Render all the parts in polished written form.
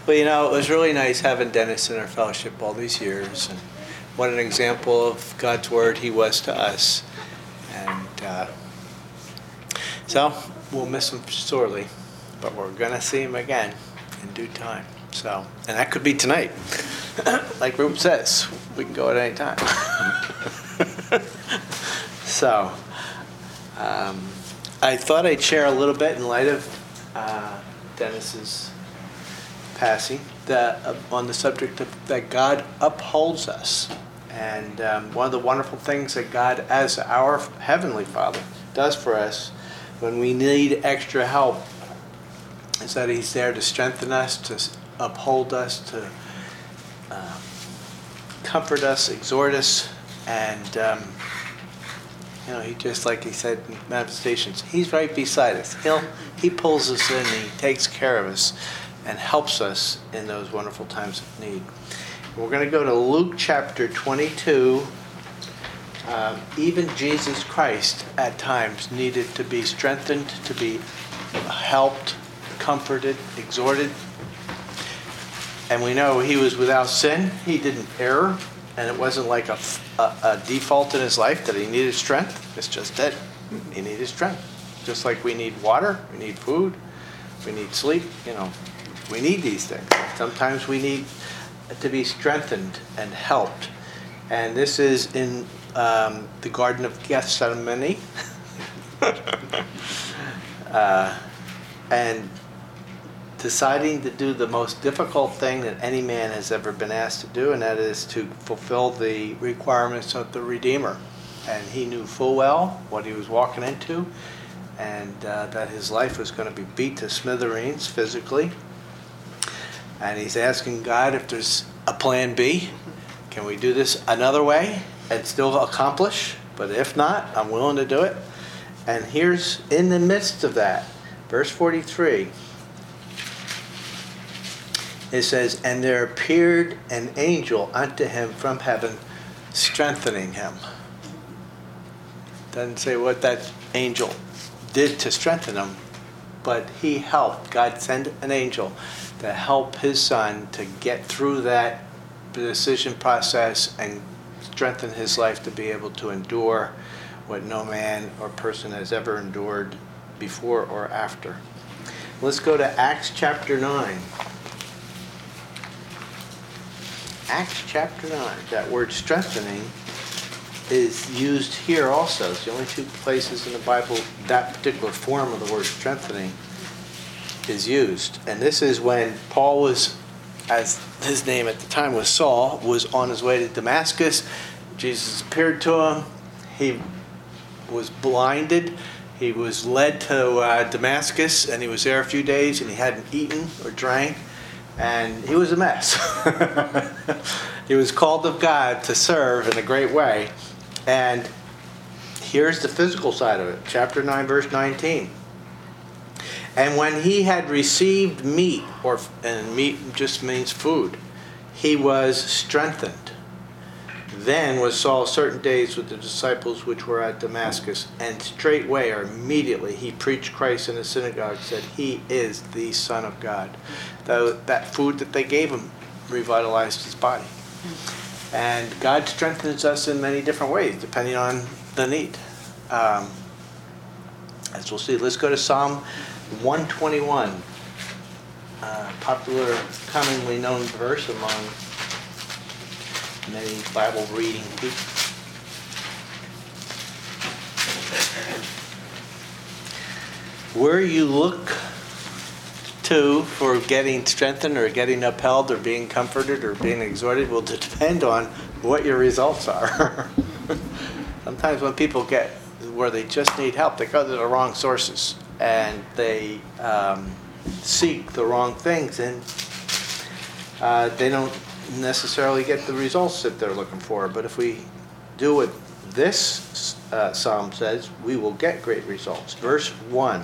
Well, it was really nice having Dennis in our fellowship all these years, and what an example of God's Word he was to us. And so we'll miss him sorely, but we're going to see him again in due time. So, and that could be tonight. Like Rube says, we can go at any time. So, I thought I'd share a little bit in light of Dennis's passing on the subject of that God upholds us. And one of the wonderful things that God, as our Heavenly Father, does for us when we need extra help is that He's there to strengthen us, to uphold us, to comfort us, exhort us, and He just, like He said in Manifestations, He's right beside us. He pulls us in, He takes care of us, and helps us in those wonderful times of need. We're going to go to Luke chapter 22. Even Jesus Christ at times needed to be strengthened, to be helped, comforted, exhorted. And we know He was without sin. He didn't err. And it wasn't like a default in His life that He needed strength. It's just that He needed strength. Just like we need water, we need food, we need sleep, we need these things. Sometimes we need to be strengthened and helped. And this is in the Garden of Gethsemane. And deciding to do the most difficult thing that any man has ever been asked to do, and that is to fulfill the requirements of the Redeemer. And He knew full well what He was walking into, and that His life was going to be beat to smithereens physically. And He's asking God if there's a plan B. Can we do this another way and still accomplish? But if not, I'm willing to do it. And here's in the midst of that, verse 43. It says, "And there appeared an angel unto him from heaven, strengthening him." Doesn't say what that angel did to strengthen him, but he helped. God sent an angel to help His Son to get through that decision process and strengthen his life to be able to endure what no man or person has ever endured before or after. Let's go to Acts chapter 9. Acts chapter 9. That word strengthening is used here also. It's the only two places in the Bible that particular form of the word strengthening is used. And this is when Paul was, as his name at the time was Saul, was on his way to Damascus. Jesus appeared to him. He was blinded. He was led to Damascus, and he was there a few days, and he hadn't eaten or drank. And he was a mess. He was called of God to serve in a great way. And here's the physical side of it. Chapter 9, verse 19. "And when he had received meat," and meat just means food, "he was strengthened. Then was Saul certain days with the disciples which were at Damascus, and straightway or immediately he preached Christ in the synagogue, said, He is the Son of God." That food that they gave him revitalized his body. And God strengthens us in many different ways, depending on the need. As we'll see, let's go to Psalm 121. Popular, commonly known verse among many Bible reading people. Where you look to for getting strengthened or getting upheld or being comforted or being exhorted will depend on what your results are. Sometimes when people get where they just need help, they go to the wrong sources and they seek the wrong things, and they don't necessarily get the results that they're looking for. But if we do what this psalm says, we will get great results. Verse 1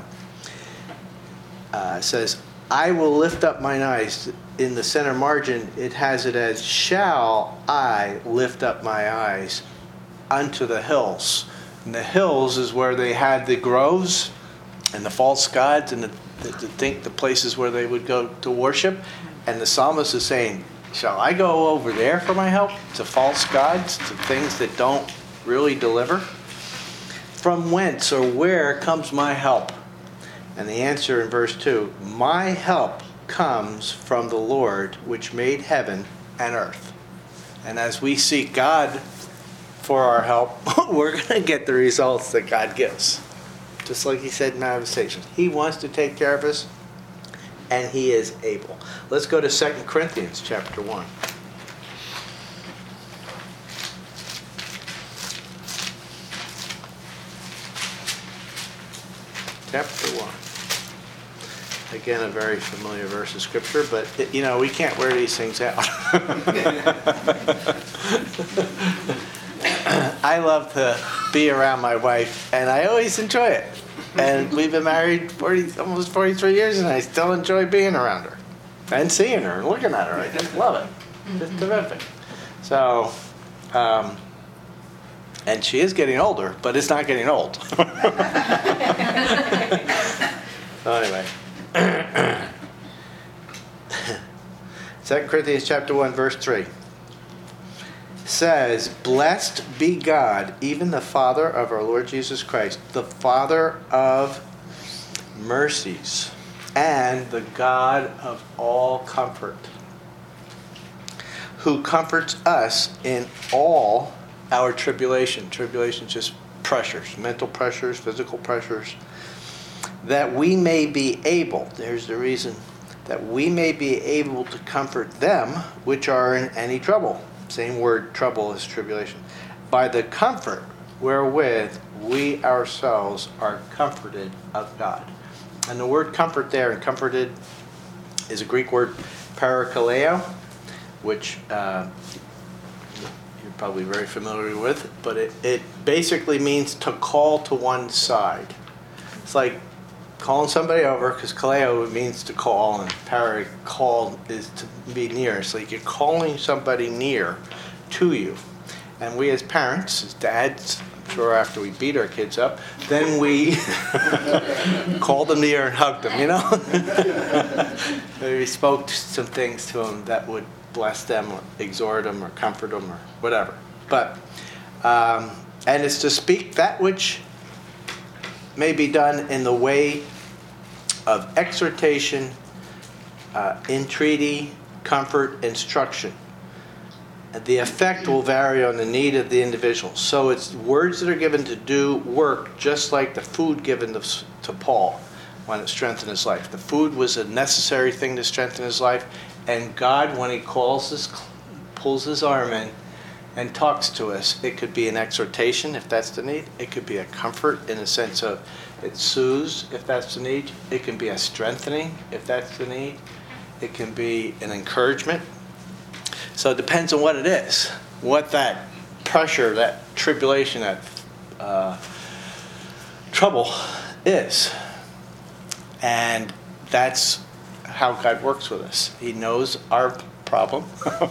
says, "I will lift up mine eyes." In the center margin, it has it as, "Shall I lift up my eyes unto the hills?" And the hills is where they had the groves and the false gods and the places where they would go to worship. And the psalmist is saying, shall I go over there for my help? To false gods? To things that don't really deliver? From whence or where comes my help? And the answer in verse 2, my help comes from the Lord, which made heaven and earth. And as we seek God for our help, we're going to get the results that God gives. Just like he said in Manifestation. He wants to take care of us, and he is able. Let's go to 2 Corinthians chapter 1. Chapter 1. Again, a very familiar verse of Scripture, but, we can't wear these things out. I love to be around my wife, and I always enjoy it. And we've been married almost 43 years, and I still enjoy being around her and seeing her and looking at her. I just love it. It's terrific. So, and she is getting older, but it's not getting old. So anyway. 2 Corinthians chapter 1, verse 3 says, blessed be God, even the Father of our Lord Jesus Christ, the Father of mercies, and the God of all comfort, who comforts us in all our tribulation. Tribulation is just pressures, mental pressures, physical pressures, that we may be able, there's the reason, that we may be able to comfort them which are in any trouble. Same word, trouble, is tribulation. By the comfort wherewith we ourselves are comforted of God. And the word comfort there, and comforted, is a Greek word, parakaleo, which you're probably very familiar with, but it basically means to call to one side. It's like calling somebody over, because kaleo means to call, and call is to be near. It's like you're calling somebody near to you. And we as parents, as dads, I'm sure after we beat our kids up, then we called them near and hugged them, We spoke some things to them that would bless them or exhort them or comfort them or whatever. But, and it's to speak that which may be done in the way of exhortation, entreaty, comfort, instruction. The effect will vary on the need of the individual. So it's words that are given to do work, just like the food given to Paul when it strengthened his life. The food was a necessary thing to strengthen his life, and God, when he pulls his arm in and talks to us, it could be an exhortation if that's the need. It could be a comfort in the sense of it soothes if that's the need. It can be a strengthening if that's the need. It can be an encouragement. So it depends on what it is, what that pressure, that tribulation, that trouble is. And that's how God works with us. He knows our problem.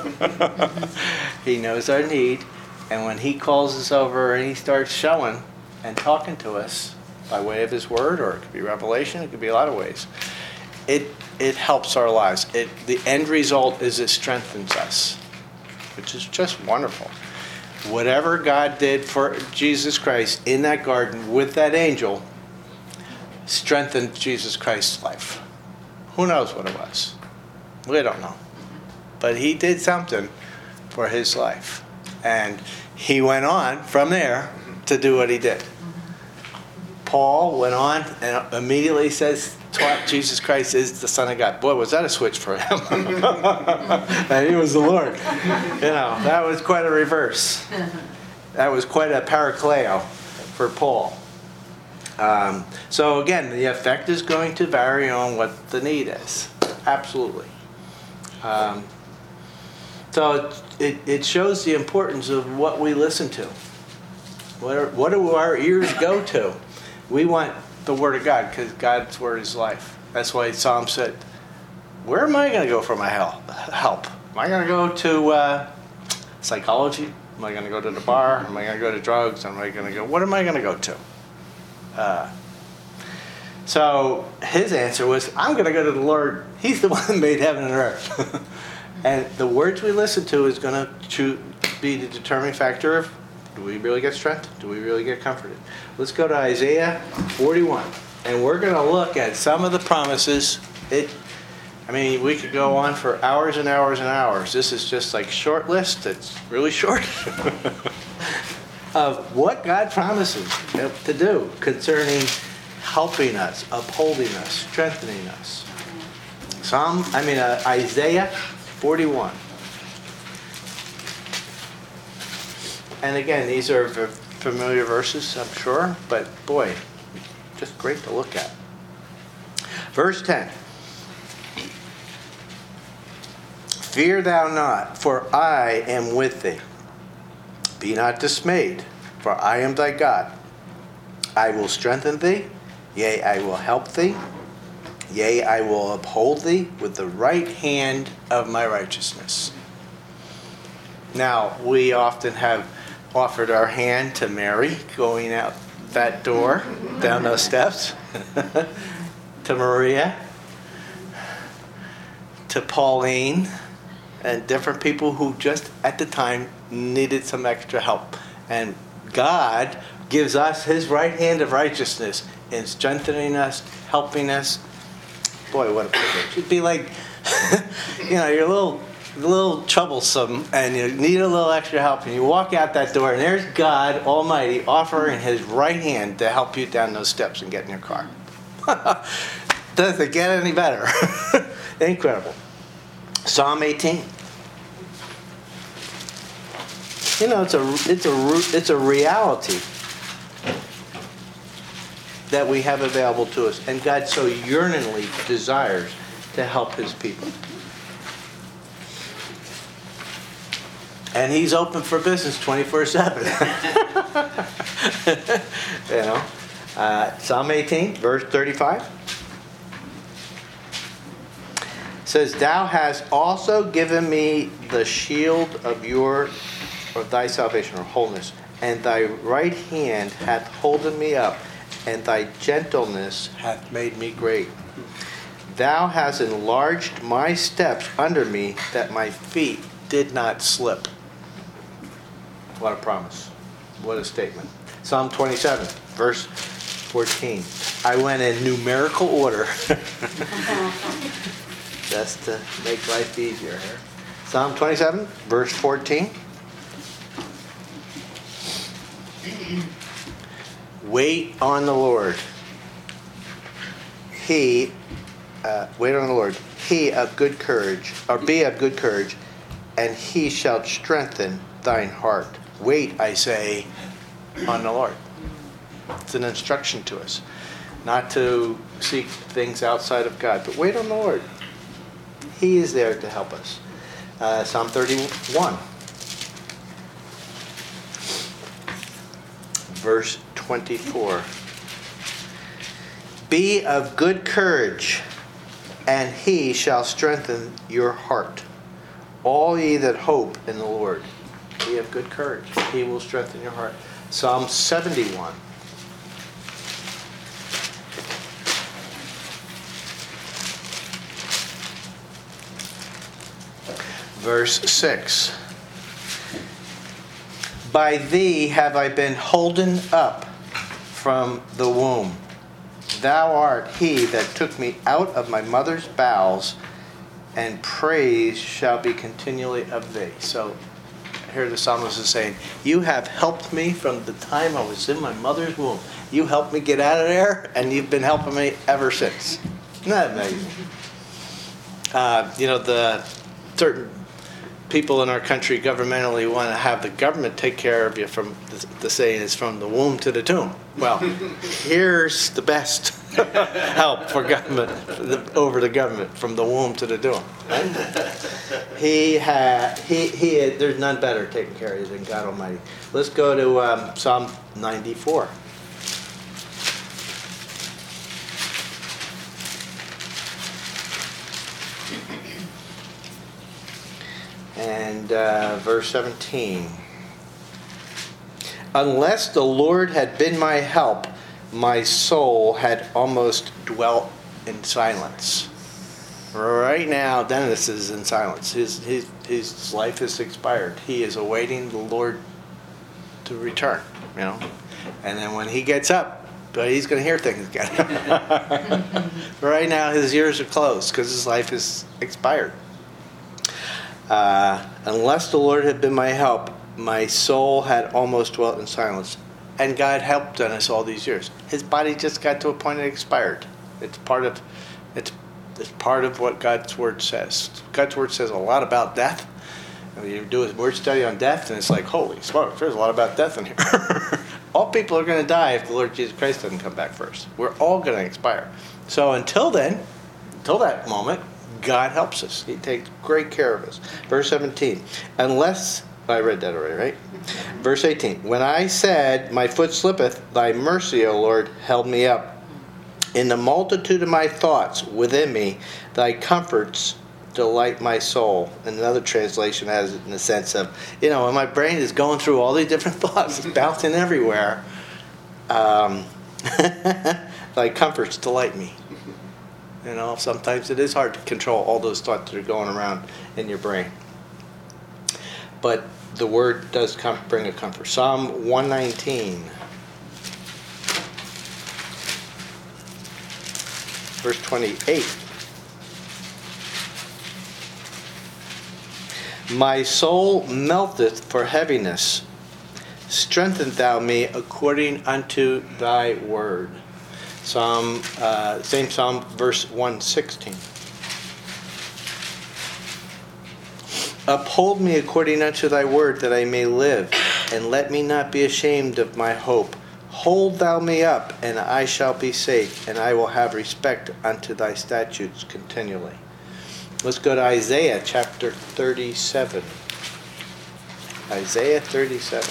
He knows our need. And when he calls us over and he starts showing and talking to us by way of his word, or it could be revelation, it could be a lot of ways, it helps our lives. The end result is it strengthens us, which is just wonderful. Whatever God did for Jesus Christ in that garden with that angel strengthened Jesus Christ's life. Who knows what it was? We don't know. But he did something for his life. And he went on from there to do what he did. Paul went on and immediately taught Jesus Christ is the Son of God. Boy, was that a switch for him. And he was the Lord. That was quite a reverse. That was quite a parakaleo for Paul. So again, the effect is going to vary on what the need is. Absolutely. So it shows the importance of what we listen to. What do our ears go to? We want the Word of God, because God's Word is life. That's why Psalm said, where am I going to go for my help? Am I going to go to psychology? Am I going to go to the bar? Am I going to go to drugs? What am I going to go to? So his answer was, I'm going to go to the Lord. He's the one that made heaven and earth. And the words we listen to is going to be the determining factor of, do we really get strength? Do we really get comforted? Let's go to Isaiah 41. And we're going to look at some of the promises. We could go on for hours and hours and hours. This is just like short list. It's really short. Of what God promises to do concerning helping us, upholding us, strengthening us. Isaiah 41. And again, these are familiar verses, I'm sure, but boy, just great to look at. Verse 10. Fear thou not, for I am with thee. Be not dismayed, for I am thy God. I will strengthen thee, yea, I will help thee. Yea, I will uphold thee with the right hand of my righteousness. Now, we often have offered our hand to Mary going out that door, down those steps, to Maria, to Pauline, and different people who just at the time needed some extra help. And God gives us his right hand of righteousness in strengthening us, helping us. Boy, what a privilege. It'd be like, you're a little troublesome and you need a little extra help, and you walk out that door and there's God Almighty offering his right hand to help you down those steps and get in your car. Does it get any better? Incredible. Psalm 18. It's a reality that we have available to us, and God so yearningly desires to help his people. And he's open for business 24/7. Psalm 18, verse 35. Says, thou hast also given me the shield of thy salvation, or wholeness, and thy right hand hath holden me up, and thy gentleness hath made me great. Thou hast enlarged my steps under me, that my feet did not slip. What a promise. What a statement. Psalm 27, verse 14. I went in numerical order. Just to make life easier. Psalm 27, verse 14. Wait on the Lord. Wait on the Lord. He of good courage, or be of good courage, and he shall strengthen thine heart. Wait, I say, on the Lord. It's an instruction to us, not to seek things outside of God, but wait on the Lord. He is there to help us. Psalm 31, verse 24. Be of good courage, and he shall strengthen your heart. All ye that hope in the Lord, be of good courage. He will strengthen your heart. Psalm 71. Verse 6. By thee have I been holden up from the womb. Thou art he that took me out of my mother's bowels, and praise shall be continually of thee. So here the psalmist is saying, you have helped me from the time I was in my mother's womb. You helped me get out of there, and you've been helping me ever since. Isn't that amazing? The certain people in our country governmentally want to have the government take care of you from the saying is from the womb to the tomb. Well, here's the best help for government over the government, from the womb to the tomb. Right? There's none better taking care of you than God Almighty. Let's go to Psalm 94. And verse 17. Unless the Lord had been my help, my soul had almost dwelt in silence. Right now, Dennis is in silence. His life has expired. He is awaiting the Lord to return, And then when he gets up, he's going to hear things again. But right now, his ears are closed because his life is expired. Unless the Lord had been my help, my soul had almost dwelt in silence. And God helped Dennis all these years. His body just got to a point it expired. It's part of what God's Word says. God's Word says a lot about death. You do a word study on death, and it's like, holy smokes, there's a lot about death in here. All people are going to die if the Lord Jesus Christ doesn't come back first. We're all going to expire. So until that moment, God helps us. He takes great care of us. Verse 17, I read that already, right? Verse 18, when I said, my foot slippeth, thy mercy, O Lord, held me up. In the multitude of my thoughts within me, thy comforts delight my soul. And another translation has it in the sense of, when my brain is going through all these different thoughts, it's bouncing everywhere, thy comforts delight me. Sometimes it is hard to control all those thoughts that are going around in your brain. But the Word does bring a comfort. Psalm 119, verse 28. My soul melteth for heaviness. Strengthen thou me according unto thy word. Same Psalm, verse 116. Uphold me according unto thy word, that I may live, and let me not be ashamed of my hope. Hold thou me up, and I shall be safe, and I will have respect unto thy statutes continually. Let's go to Isaiah chapter 37. Isaiah 37.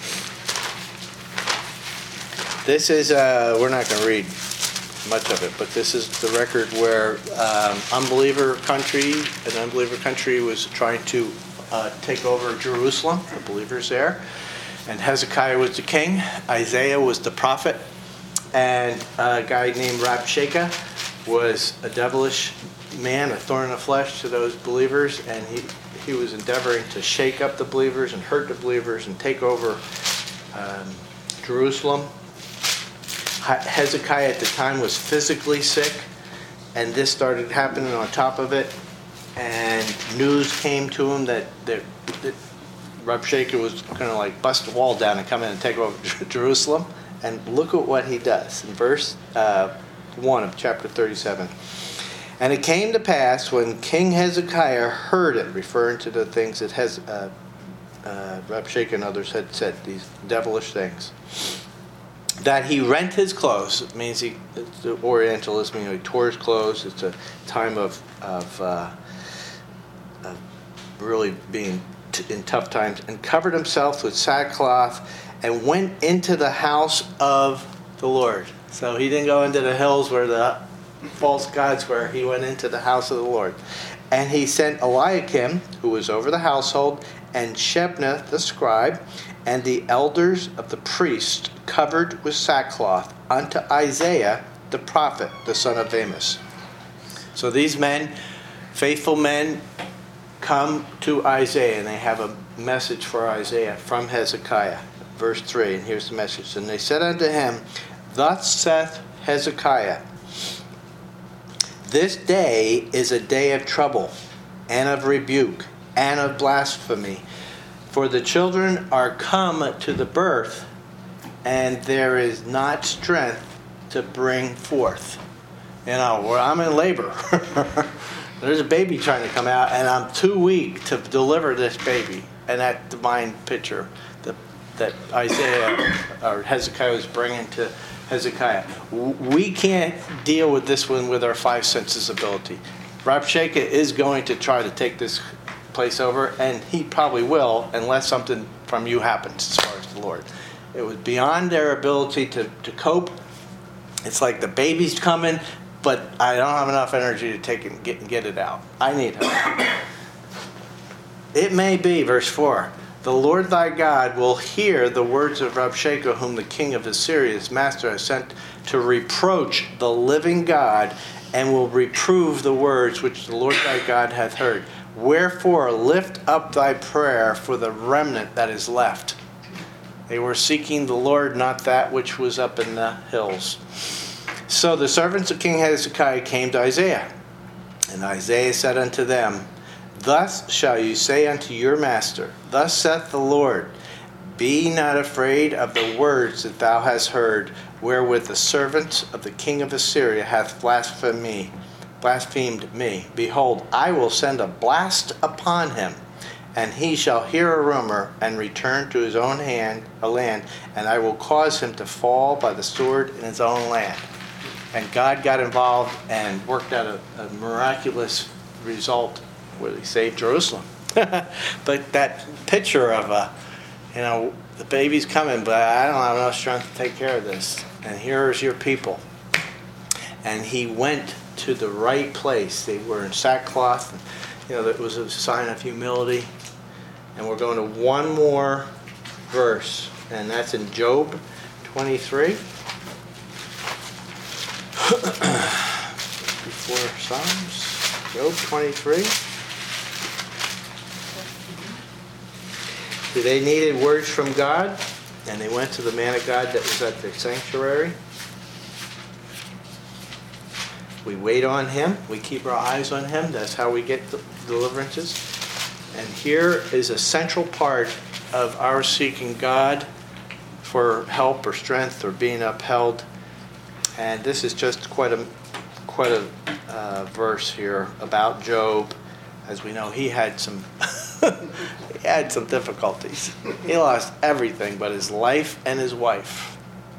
This is, we're not going to read much of it, but this is the record where an unbeliever country was trying to take over Jerusalem, the believers there. And Hezekiah was the king. Isaiah was the prophet. And a guy named Rabshakeh was a devilish man, a thorn in the flesh to those believers, and he was endeavoring to shake up the believers and hurt the believers and take over Jerusalem. Hezekiah at the time was physically sick, and this started happening on top of it, and news came to him that Rabshakeh was going to bust the wall down and come in and take over Jerusalem. And look at what he does in verse 1 of chapter 37. And it came to pass when King Hezekiah heard it, referring to the things that Rabshakeh and others had said, these devilish things, that he rent his clothes. It means it's the Orientalism, he tore his clothes. It's a time of really being in tough times, and covered himself with sackcloth, and went into the house of the Lord. So he didn't go into the hills where the false gods were. He went into the house of the Lord. And he sent Eliakim, who was over the household, and Shebna the scribe, and the elders of the priests, covered with sackcloth, unto Isaiah the prophet, the son of Amos. So these men, faithful men, come to Isaiah, and they have a message for Isaiah from Hezekiah. Verse 3, and here's the message. And they said unto him, Thus saith Hezekiah, This day is a day of trouble, and of rebuke, and of blasphemy. For the children are come to the birth, and there is not strength to bring forth. I'm in labor. There's a baby trying to come out, and I'm too weak to deliver this baby. And that divine picture that Isaiah or Hezekiah was bringing to Hezekiah. We can't deal with this one with our five senses ability. Rabshakeh is going to try to take this place over, and he probably will, unless something from you happens as far as the Lord. It was beyond their ability to cope. It's like the baby's coming, but I don't have enough energy to take it and get it out. I need help. It may be, verse 4, the Lord thy God will hear the words of Rabshakeh, whom the king of Assyria, his master, has sent to reproach the living God, and will reprove the words which the Lord thy God hath heard. Wherefore lift up thy prayer for the remnant that is left. They were seeking the Lord, not that which was up in the hills. So the servants of King Hezekiah came to Isaiah. And Isaiah said unto them, Thus shall you say unto your master, Thus saith the Lord, Be not afraid of the words that thou hast heard, wherewith the servant of the king of Assyria hath blasphemed me. Behold, I will send a blast upon him, and he shall hear a rumor, and return to his own land, and I will cause him to fall by the sword in his own land. And God got involved and worked out a miraculous result where he saved Jerusalem. But that picture of the baby's coming, but I don't have enough strength to take care of this. And here's your people. And he went to the right place. They were in sackcloth. And, that was a sign of humility. And we're going to one more verse, and that's in Job 23. Before Psalms, Job 23. They needed words from God, and they went to the man of God that was at the sanctuary. We wait on him. We keep our eyes on him. That's how we get the deliverances. And here is a central part of our seeking God for help or strength or being upheld. And this is just quite a verse here about Job. As we know, he had some difficulties. He lost everything but his life and his wife,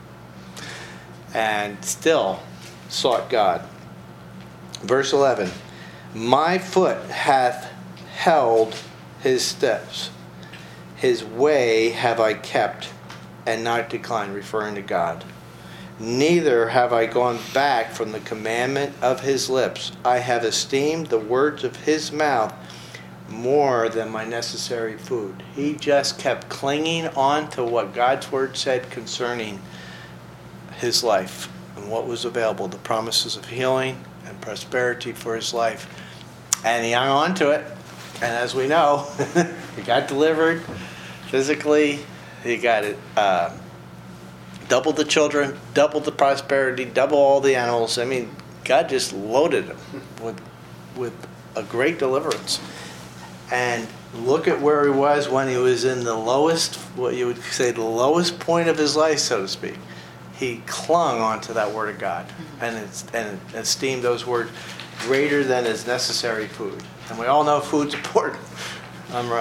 and still sought God. Verse 11, My foot hath held his steps. His way have I kept and not declined, referring to God. Neither have I gone back from the commandment of his lips. I have esteemed the words of his mouth more than my necessary food. He just kept clinging on to what God's word said concerning his life and what was available, the promises of healing and prosperity for his life. And he hung on to it. And as we know, he got delivered physically. He got it. Double the children, double the prosperity, double all the animals. I mean, God just loaded him with a great deliverance. And look at where he was when he was in the lowest, what you would say, the lowest point of his life, so to speak. He clung onto that word of God and esteemed those words greater than his necessary food. And we all know food's important. I'm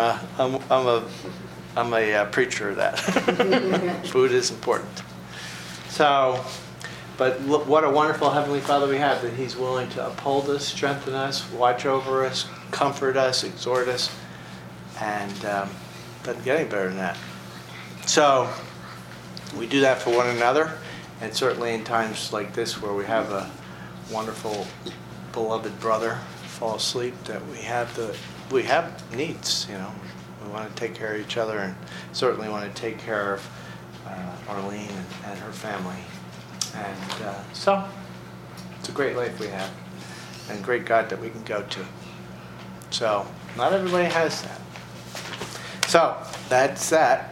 a preacher of that. Food is important. So, but look, what a wonderful Heavenly Father we have, that he's willing to uphold us, strengthen us, watch over us, comfort us, exhort us, and doesn't get any better than that. So, we do that for one another, and certainly in times like this where we have a wonderful, beloved brother fall asleep, that we have needs, We want to take care of each other, and certainly want to take care of Arlene and her family. And so, it's a great life we have, and great God that we can go to. So, not everybody has that. So, that's that.